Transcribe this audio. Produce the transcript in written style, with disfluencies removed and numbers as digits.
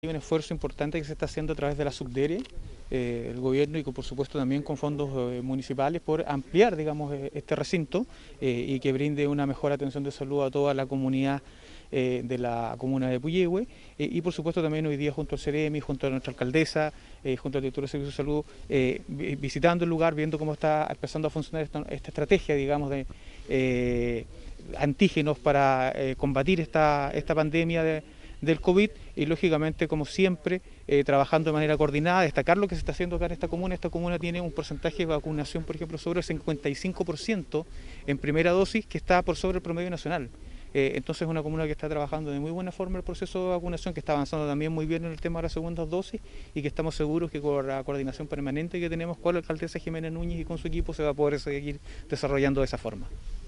Hay un esfuerzo importante que se está haciendo a través de la Subdere, el gobierno y por supuesto también con fondos municipales por ampliar, digamos, este recinto y que brinde una mejor atención de salud a toda la comunidad de la comuna de Puyehue y por supuesto también hoy día junto al CEREMI, junto a nuestra alcaldesa, junto al director de Servicios de Salud, visitando el lugar, viendo cómo está empezando a funcionar esta estrategia, digamos, de antígenos para combatir esta pandemia del COVID y lógicamente como siempre trabajando de manera coordinada, destacar lo que se está haciendo acá en esta comuna. Esta comuna tiene un porcentaje de vacunación, por ejemplo, sobre el 55% en primera dosis, que está por sobre el promedio nacional. Entonces es una comuna que está trabajando de muy buena forma el proceso de vacunación, que está avanzando también muy bien en el tema de las segundas dosis y que estamos seguros que con la coordinación permanente que tenemos con la alcaldesa Jimena Núñez y con su equipo se va a poder seguir desarrollando de esa forma.